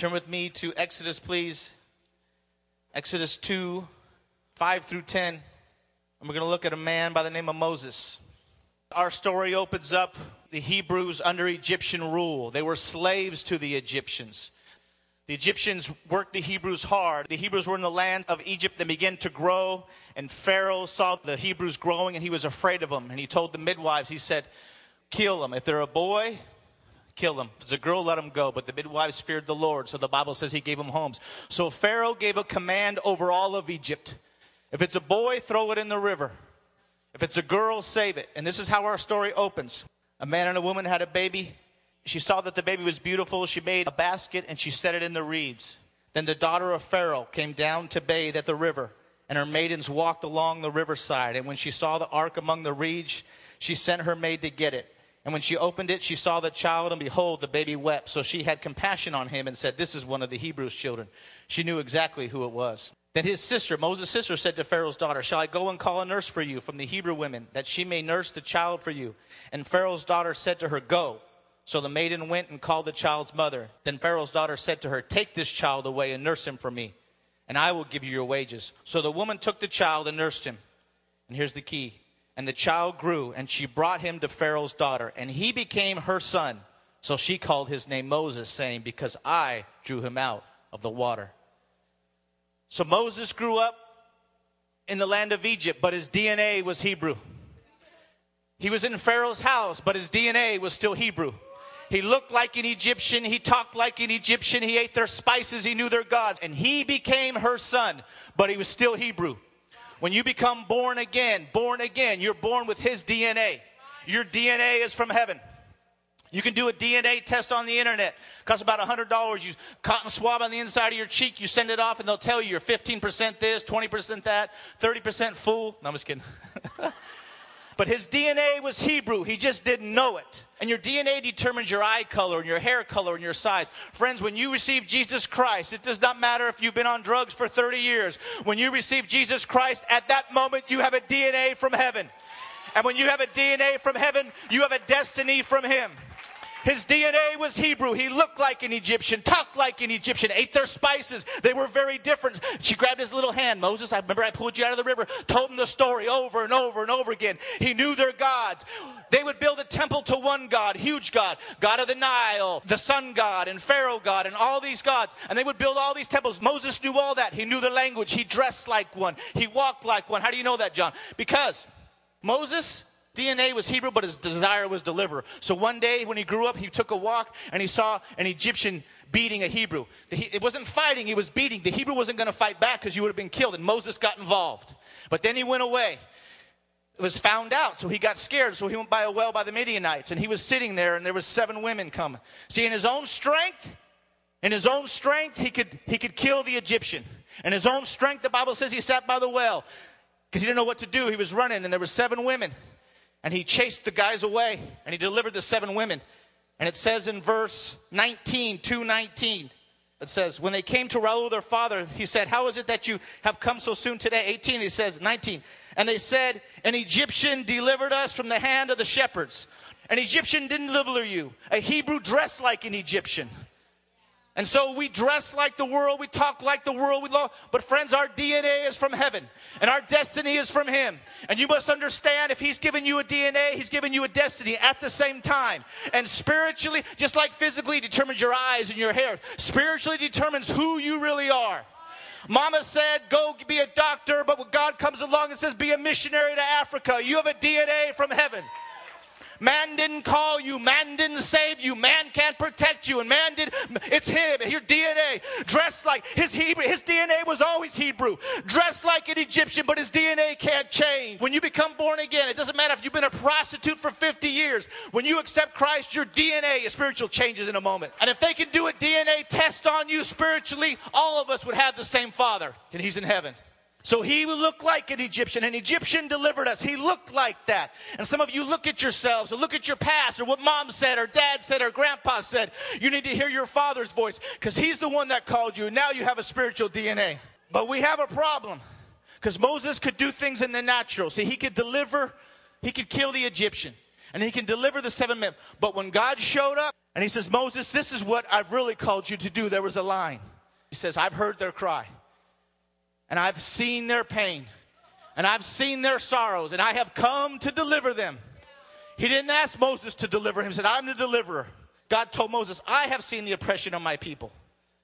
Turn with me to Exodus, please. Exodus 2, 5 through 10. And we're going to look at a man by the name of Moses. Our story opens up the Hebrews under Egyptian rule. They were slaves to the Egyptians. The Egyptians worked the Hebrews hard. The Hebrews were in the land of Egypt that began to grow. And Pharaoh saw the Hebrews growing and he was afraid of them. And he told the midwives, he said, kill them. If they're a boy, kill them. If it's a girl, let them go. But the midwives feared the Lord. So the Bible says he gave them homes. So Pharaoh gave a command over all of Egypt. If it's a boy, throw it in the river. If it's a girl, save it. And this is how our story opens. A man and a woman had a baby. She saw that the baby was beautiful. She made a basket and she set it in the reeds. Then the daughter of Pharaoh came down to bathe at the river. And her maidens walked along the riverside. And when she saw the ark among the reeds, she sent her maid to get it. And when she opened it, she saw the child, and behold, the baby wept. So she had compassion on him and said, this is one of the Hebrews' children. She knew exactly who it was. Then his sister, Moses' sister, said to Pharaoh's daughter, shall I go and call a nurse for you from the Hebrew women, that she may nurse the child for you? And Pharaoh's daughter said to her, go. So the maiden went and called the child's mother. Then Pharaoh's daughter said to her, take this child away and nurse him for me, and I will give you your wages. So the woman took the child and nursed him. And here's the key. And the child grew, and she brought him to Pharaoh's daughter, and he became her son. So she called his name Moses, saying, because I drew him out of the water. So Moses grew up in the land of Egypt, but his DNA was Hebrew. He was in Pharaoh's house, but his DNA was still Hebrew. He looked like an Egyptian. He talked like an Egyptian. He ate their spices. He knew their gods. And he became her son, but he was still Hebrew. When you become born again, you're born with his DNA. Your DNA is from heaven. You can do a DNA test on the internet. It costs about $100. You cotton swab on the inside of your cheek. You send it off and they'll tell you you're 15% this, 20% that, 30% fool. No, I'm just kidding. But his DNA was Hebrew. He just didn't know it. And your DNA determines your eye color and your hair color and your size. Friends, when you receive Jesus Christ, it does not matter if you've been on drugs for 30 years. When you receive Jesus Christ, at that moment, you have a DNA from heaven. And when you have a DNA from heaven, you have a destiny from him. His DNA was Hebrew. He looked like an Egyptian, talked like an Egyptian, ate their spices. They were very different. She grabbed his little hand. Moses, I remember I pulled you out of the river, told him the story over and over and over again. He knew their gods. They would build a temple to one God, huge God, God of the Nile, the sun god, and Pharaoh god, and all these gods. And they would build all these temples. Moses knew all that. He knew the language. He dressed like one. He walked like one. How do you know that, John? Because Moses' DNA was Hebrew, but his desire was deliver. So one day when he grew up, he took a walk and he saw an Egyptian beating a Hebrew. It wasn't fighting, he was beating. The Hebrew wasn't going to fight back because you would have been killed, and Moses got involved. But then he went away. It was found out, so he got scared. So he went by a well by the Midianites, and he was sitting there, and there was 7 women coming. See, in his own strength, he could kill the Egyptian. In his own strength, the Bible says he sat by the well because he didn't know what to do. He was running, and there were 7 women. And he chased the guys away, and he delivered the 7 women. And it says in verse 19, 2:19, it says, when they came to Reuel their father, he said, how is it that you have come so soon today? 18, he says, 19. And they said, an Egyptian delivered us from the hand of the shepherds. An Egyptian didn't deliver you. A Hebrew dressed like an Egyptian. And so we dress like the world, we talk like the world, but friends, our DNA is from heaven, and our destiny is from him. And you must understand, if he's given you a DNA, he's given you a destiny at the same time. And spiritually, just like physically determines your eyes and your hair, spiritually determines who you really are. Mama said, go be a doctor, but when God comes along and says, be a missionary to Africa, you have a DNA from heaven. Man didn't call you. Man didn't save you. Man can't protect you. And it's him. Your DNA. Dressed like his DNA was always Hebrew. Dressed like an Egyptian, but his DNA can't change. When you become born again, it doesn't matter if you've been a prostitute for 50 years. When you accept Christ, your DNA, your spiritual changes in a moment. And if they can do a DNA test on you spiritually, all of us would have the same Father, and he's in heaven. So he would look like an Egyptian. An Egyptian delivered us. He looked like that. And some of you look at yourselves or look at your past or what mom said or dad said or grandpa said. You need to hear your father's voice because he's the one that called you. And now you have a spiritual DNA. But we have a problem because Moses could do things in the natural. See, he could deliver, he could kill the Egyptian. And he can deliver the 7 men. But when God showed up and he says, Moses, this is what I've really called you to do. There was a line. He says, I've heard their cry. And I've seen their pain. And I've seen their sorrows. And I have come to deliver them. He didn't ask Moses to deliver him. He said, I'm the deliverer. God told Moses, I have seen the oppression of my people.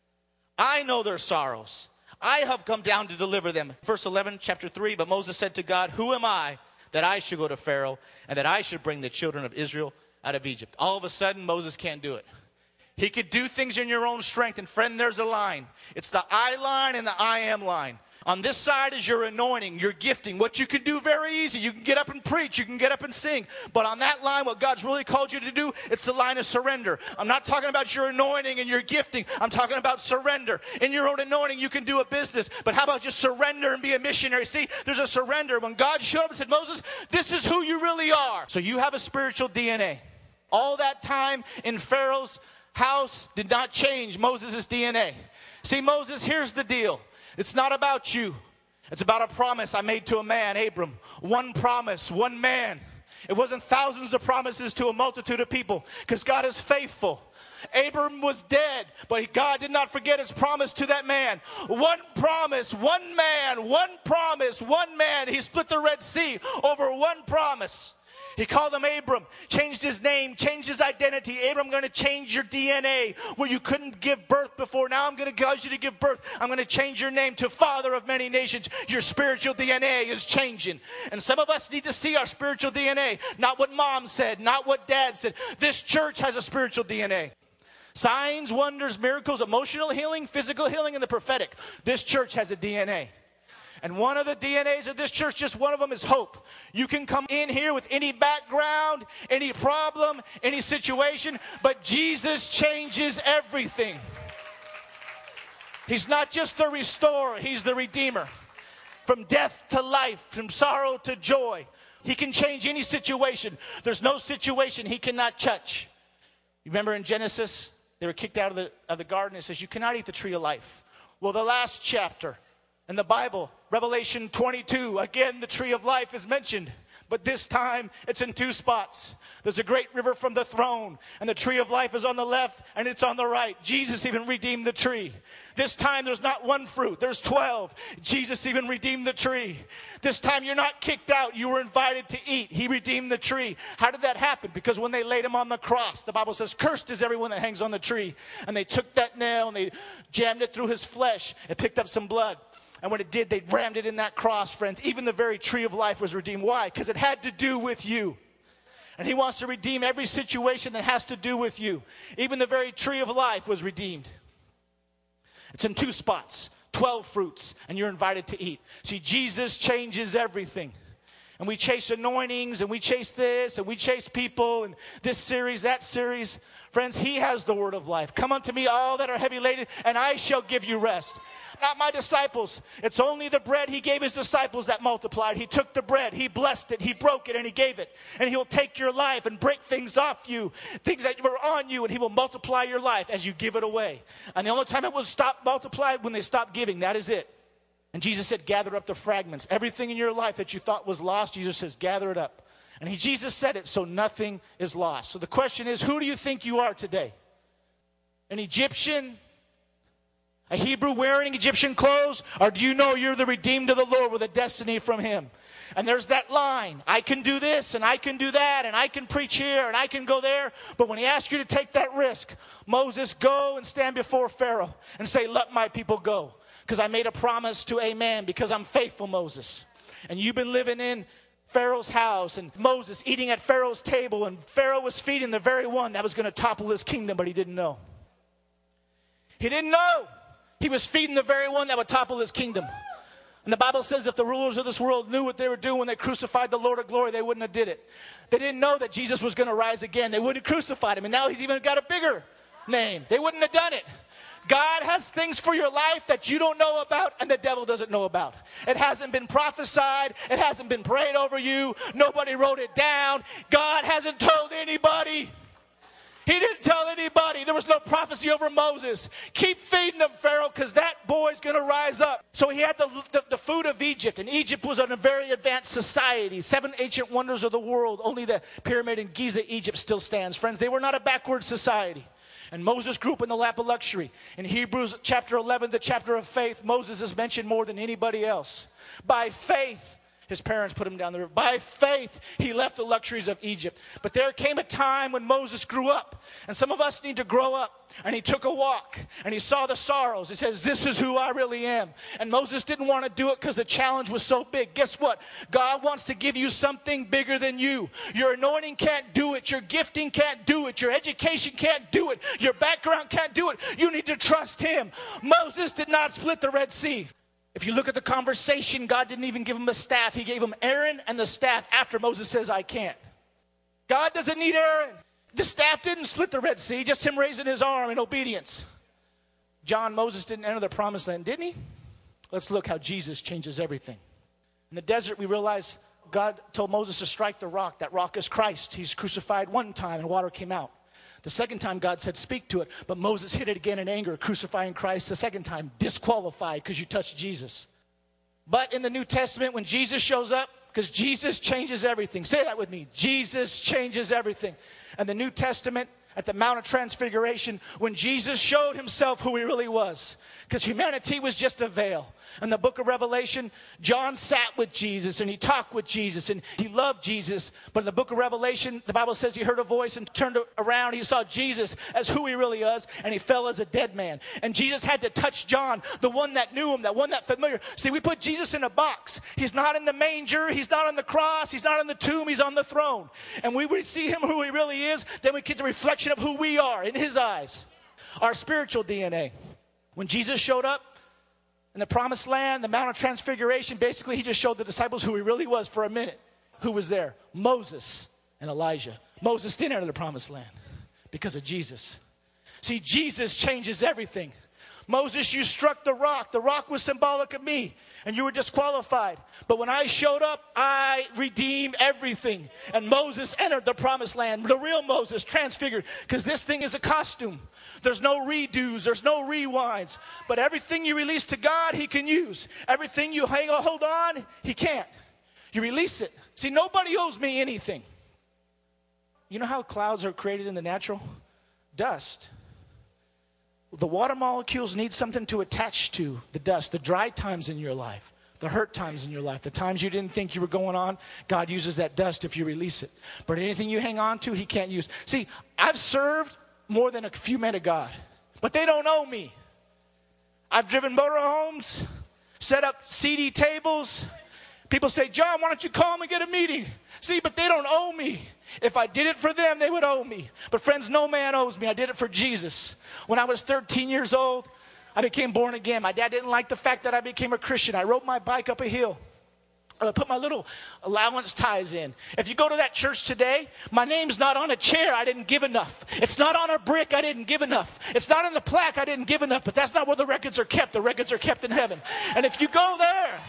I know their sorrows. I have come down to deliver them. Verse 11, chapter 3, but Moses said to God, who am I that I should go to Pharaoh and that I should bring the children of Israel out of Egypt? All of a sudden, Moses can't do it. He could do things in your own strength. And friend, there's a line. It's the I line and the I am line. On this side is your anointing, your gifting, what you can do very easy. You can get up and preach. You can get up and sing. But on that line, what God's really called you to do, it's the line of surrender. I'm not talking about your anointing and your gifting. I'm talking about surrender. In your own anointing, you can do a business. But how about just surrender and be a missionary? See, there's a surrender. When God showed up and said, Moses, this is who you really are. So you have a spiritual DNA. All that time in Pharaoh's house did not change Moses' DNA. See, Moses, here's the deal. It's not about you. It's about a promise I made to a man, Abram. One promise, one man. It wasn't thousands of promises to a multitude of people, because God is faithful. Abram was dead, but God did not forget his promise to that man. One promise, one man, one promise, one man. He split the Red Sea over one promise. He called him Abram, changed his name, changed his identity. Abram, I'm going to change your DNA where you couldn't give birth before. Now I'm going to cause you to give birth. I'm going to change your name to Father of many nations. Your spiritual DNA is changing. And some of us need to see our spiritual DNA. Not what mom said, not what dad said. This church has a spiritual DNA. Signs, wonders, miracles, emotional healing, physical healing, and the prophetic. This church has a DNA. And one of the DNAs of this church, just one of them, is hope. You can come in here with any background, any problem, any situation, but Jesus changes everything. He's not just the restorer, he's the redeemer. From death to life, from sorrow to joy. He can change any situation. There's no situation he cannot touch. You remember in Genesis, they were kicked out of the garden. It says, you cannot eat the tree of life. Well, the last chapter in the Bible, Revelation 22, again, the tree of life is mentioned. But this time, it's in 2 spots. There's a great river from the throne, and the tree of life is on the left, and it's on the right. Jesus even redeemed the tree. This time, there's not 1 fruit. There's 12. Jesus even redeemed the tree. This time, you're not kicked out. You were invited to eat. He redeemed the tree. How did that happen? Because when they laid him on the cross, the Bible says, cursed is everyone that hangs on the tree. And they took that nail, and they jammed it through his flesh, and picked up some blood. And when it did, they rammed it in that cross, friends. Even the very tree of life was redeemed. Why? Because it had to do with you. And he wants to redeem every situation that has to do with you. Even the very tree of life was redeemed. It's in 2 spots, 12 fruits, and you're invited to eat. See, Jesus changes everything. And we chase anointings, and we chase this, and we chase people, and this series, that series. Friends, he has the word of life. Come unto me, all that are heavy laden, and I shall give you rest. Not my disciples. It's only the bread he gave his disciples that multiplied. He took the bread, he blessed it, he broke it, and he gave it. And he'll take your life and break things off you, things that were on you, and he will multiply your life as you give it away. And the only time it will stop multiplied when they stop giving. That is it. And Jesus said, gather up the fragments. Everything in your life that you thought was lost, Jesus says, gather it up. And Jesus said it, so nothing is lost. So the question is, who do you think you are today? An Egyptian? A Hebrew wearing Egyptian clothes? Or do you know you're the redeemed of the Lord with a destiny from him? And there's that line. I can do this, and I can do that, and I can preach here, and I can go there. But when he asks you to take that risk, Moses, go and stand before Pharaoh and say, let my people go. Because I made a promise to a man, because I'm faithful, Moses. And you've been living in Pharaoh's house, and Moses eating at Pharaoh's table, and Pharaoh was feeding the very one that was going to topple his kingdom, but he didn't know. He didn't know. He was feeding the very one that would topple his kingdom. And the Bible says if the rulers of this world knew what they were doing when they crucified the Lord of glory, they wouldn't have did it. They didn't know that Jesus was going to rise again. They wouldn't have crucified him, and now he's even got a bigger name. They wouldn't have done it. God has things for your life that you don't know about and the devil doesn't know about. It hasn't been prophesied. It hasn't been prayed over you. Nobody wrote it down. God hasn't told anybody. He didn't tell anybody. There was no prophecy over Moses. Keep feeding them, Pharaoh, because that boy's going to rise up. So he had the food of Egypt, and Egypt was in a very advanced society. 7 ancient wonders of the world. Only the pyramid in Giza, Egypt still stands. Friends, they were not a backward society. And Moses grew up in the lap of luxury. In Hebrews chapter 11, the chapter of faith, Moses is mentioned more than anybody else. By faith, his parents put him down the river. By faith, he left the luxuries of Egypt. But there came a time when Moses grew up. And some of us need to grow up. And he took a walk. And he saw the sorrows. He says, this is who I really am. And Moses didn't want to do it because the challenge was so big. Guess what? God wants to give you something bigger than you. Your anointing can't do it. Your gifting can't do it. Your education can't do it. Your background can't do it. You need to trust him. Moses did not split the Red Sea. If you look at the conversation, God didn't even give him a staff. He gave him Aaron and the staff after Moses says, I can't. God doesn't need Aaron. The staff didn't split the Red Sea, just him raising his arm in obedience. Moses didn't enter the promised land, didn't he? Let's look how Jesus changes everything. In the desert, we realize God told Moses to strike the rock. That rock is Christ. He's crucified one time and water came out. The second time God said, speak to it. But Moses hit it again in anger, crucifying Christ the second time, disqualified because you touched Jesus. But in the New Testament, when Jesus shows up, because Jesus changes everything. Say that with me. Jesus changes everything. And the New Testament, at the Mount of Transfiguration, when Jesus showed himself who he really was. Because humanity was just a veil. In the book of Revelation, John sat with Jesus and he talked with Jesus and he loved Jesus. But in the book of Revelation, the Bible says he heard a voice and turned around. He saw Jesus as who he really was and he fell as a dead man. And Jesus had to touch John, the one that knew him, that one that familiar. See, we put Jesus in a box. He's not in the manger. He's not on the cross. He's not in the tomb. He's on the throne. And we see him who he really is. Then we get the reflection of who we are in his eyes. Our spiritual DNA. When Jesus showed up in the promised land, the Mount of Transfiguration, basically he just showed the disciples who he really was for a minute. Who was there? Moses and Elijah. Moses didn't enter the promised land because of Jesus. See, Jesus changes everything. Moses, you struck the rock. The rock was symbolic of me, and you were disqualified. But when I showed up, I redeemed everything. And Moses entered the promised land. The real Moses, transfigured, because this thing is a costume. There's no redos. There's no rewinds. But everything you release to God, he can use. Everything you hold on, he can't. You release it. See, nobody owes me anything. You know how clouds are created in the natural? Dust. The water molecules need something to attach to the dust, the dry times in your life, the hurt times in your life, the times you didn't think you were going on. God uses that dust if you release it. But anything you hang on to, he can't use. See, I've served more than a few men of God, but they don't owe me. I've driven motorhomes, set up CD tables. People say, John, why don't you call them and get a meeting? See, but they don't owe me. If I did it for them, they would owe me. But friends, no man owes me. I did it for Jesus. When I was 13 years old, I became born again. My dad didn't like the fact that I became a Christian. I rode my bike up a hill. I put my little allowance ties in. If you go to that church today, my name's not on a chair. I didn't give enough. It's not on a brick. I didn't give enough. It's not in the plaque. I didn't give enough. But that's not where the records are kept. The records are kept in heaven. And if you go there...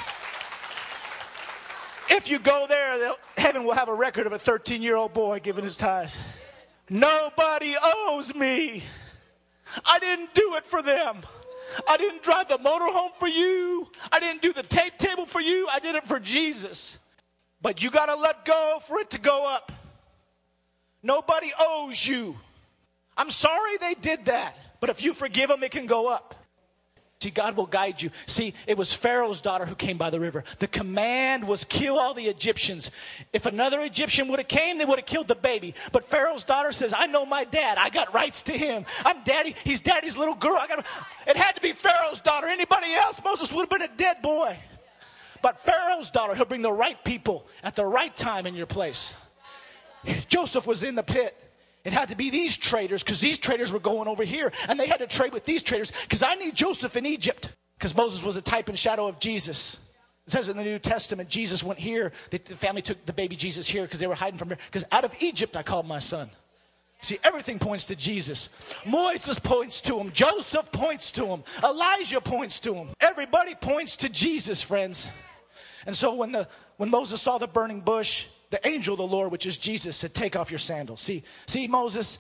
If you go there, heaven will have a record of a 13-year-old boy giving his tithes. Nobody owes me. I didn't do it for them. I didn't drive the motorhome for you. I didn't do the tape table for you. I did it for Jesus. But you got to let go for it to go up. Nobody owes you. I'm sorry they did that. But if you forgive them, it can go up. See, God will guide you. See, it was Pharaoh's daughter who came by the river. The command was kill all the Egyptians. If another Egyptian would have came, they would have killed the baby. But Pharaoh's daughter says, I know my dad. I got rights to him. I'm daddy. He's daddy's little girl. It had to be Pharaoh's daughter. Anybody else, Moses would have been a dead boy. But Pharaoh's daughter, he'll bring the right people at the right time in your place. Joseph was in the pit. It had to be these traders because these traders were going over here. And they had to trade with these traders because I need Joseph in Egypt. Because Moses was a type and shadow of Jesus. It says in the New Testament, Jesus went here. The family took the baby Jesus here because they were hiding from here. Because out of Egypt I called my son. See, everything points to Jesus. Moses points to him. Joseph points to him. Elijah points to him. Everybody points to Jesus, friends. And so when Moses saw the burning bush, the angel of the Lord, which is Jesus, said, take off your sandals. See, Moses,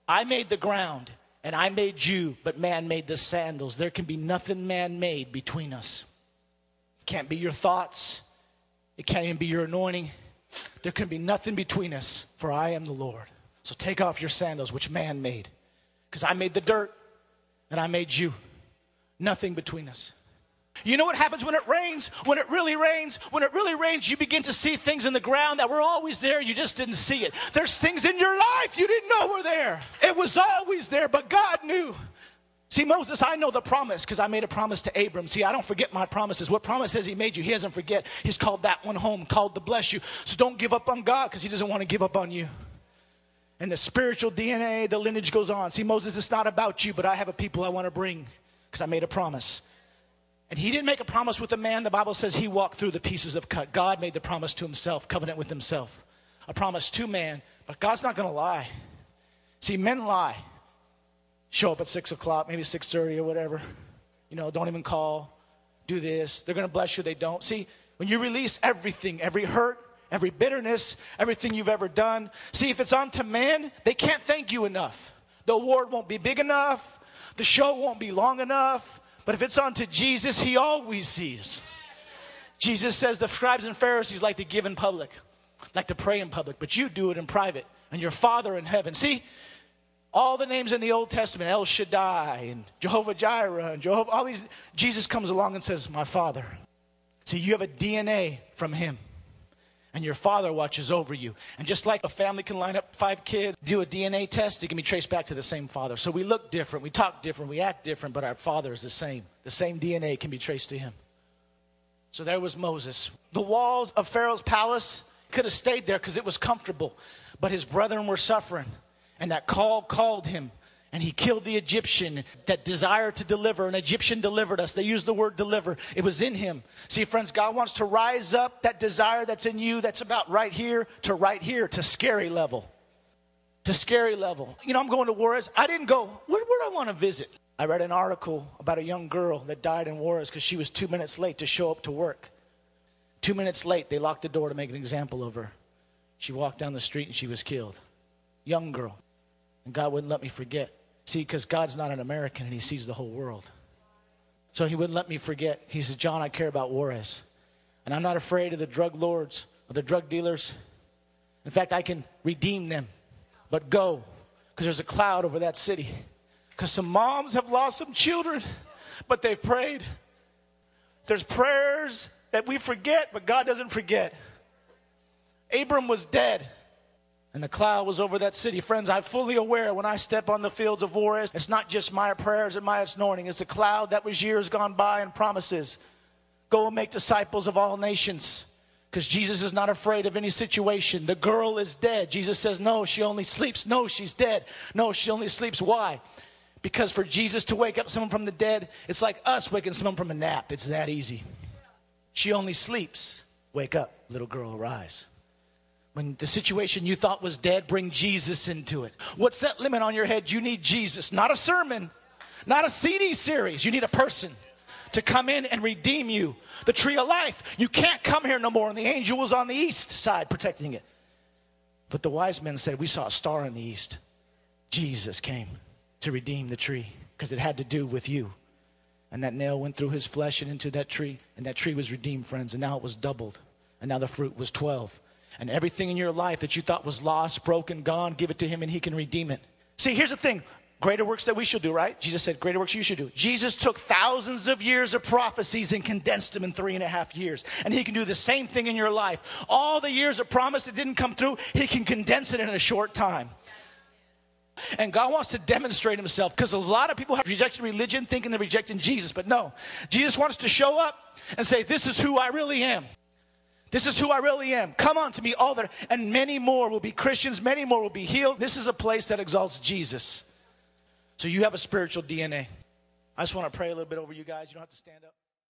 I made the ground, and I made you, but man made the sandals. There can be nothing man made between us. It can't be your thoughts. It can't even be your anointing. There can be nothing between us, for I am the Lord. So take off your sandals, which man made. Because I made the dirt, and I made you. Nothing between us. You know what happens when it rains? When it really rains, you begin to see things in the ground that were always there. You just didn't see it. There's things in your life you didn't know were there. It was always there, but God knew. See, Moses, I know the promise because I made a promise to Abram. See, I don't forget my promises. What promise has he made you? He doesn't forget. He's called that one home, called to bless you. So don't give up on God because he doesn't want to give up on you. And the spiritual DNA, the lineage goes on. See, Moses, it's not about you, but I have a people I want to bring because I made a promise. And he didn't make a promise with a man. The Bible says he walked through the pieces of cut. God made the promise to himself, covenant with himself. A promise to man, but God's not going to lie. See, men lie. Show up at 6 o'clock, maybe 6:30 or whatever. You know, don't even call. Do this. They're going to bless you. They don't. See, when you release everything, every hurt, every bitterness, everything you've ever done. See, if it's onto man, they can't thank you enough. The award won't be big enough. The show won't be long enough. But if it's onto Jesus, he always sees. Jesus says the scribes and Pharisees like to give in public, like to pray in public, but you do it in private. And your Father in heaven. See, all the names in the Old Testament, El Shaddai and Jehovah Jireh and Jehovah, all these, Jesus comes along and says, my Father. See, you have a DNA from him. And your Father watches over you. And just like a family can line up 5 kids, do a DNA test, it can be traced back to the same Father. So we look different, we talk different, we act different, but our Father is the same. The same DNA can be traced to him. So there was Moses. The walls of Pharaoh's palace could have stayed there because it was comfortable. But his brethren were suffering. And that call called him. And he killed the Egyptian. That desire to deliver. An Egyptian delivered us. They used the word deliver. It was in him. See, friends, God wants to rise up that desire that's in you. That's about right here, to scary level. To scary level. You know, I'm going to Juarez. I didn't go, where do I want to visit? I read an article about a young girl that died in Juarez because she was 2 minutes late to show up to work. 2 minutes late, they locked the door to make an example of her. She walked down the street and she was killed. Young girl. And God wouldn't let me forget. See, because God's not an American and he sees the whole world. So he wouldn't let me forget. He said, John, I care about Juarez. And I'm not afraid of the drug lords or the drug dealers. In fact, I can redeem them. But go, because there's a cloud over that city. Because some moms have lost some children, but they've prayed. There's prayers that we forget, but God doesn't forget. Abram was dead. And the cloud was over that city. Friends, I'm fully aware when I step on the fields of Juarez, it's not just my prayers and my anointing. It's a cloud that was years gone by and promises. Go and make disciples of all nations. Because Jesus is not afraid of any situation. The girl is dead. Jesus says, no, she only sleeps. No, she's dead. No, she only sleeps. Why? Because for Jesus to wake up someone from the dead, it's like us waking someone from a nap. It's that easy. She only sleeps. Wake up, little girl, arise. When the situation you thought was dead, bring Jesus into it. What's that limit on your head? You need Jesus. Not a sermon, not a CD series. You need a person to come in and redeem you. The tree of life. You can't come here no more. And the angel was on the east side protecting it. But the wise men said, we saw a star in the east. Jesus came to redeem the tree because it had to do with you. And that nail went through his flesh and into that tree. And that tree was redeemed, friends. And now it was doubled. And now the fruit was 12. And everything in your life that you thought was lost, broken, gone, give it to him and he can redeem it. See, here's the thing. Greater works that we should do, right? Jesus said, greater works you should do. Jesus took thousands of years of prophecies and condensed them in 3.5 years. And he can do the same thing in your life. All the years of promise that didn't come through, he can condense it in a short time. And God wants to demonstrate himself because a lot of people have rejected religion thinking they're rejecting Jesus. But no, Jesus wants to show up and say, this is who I really am. This is who I really am. Come on to me, all that. And many more will be Christians. Many more will be healed. This is a place that exalts Jesus. So you have a spiritual DNA. I just want to pray a little bit over you guys. You don't have to stand up.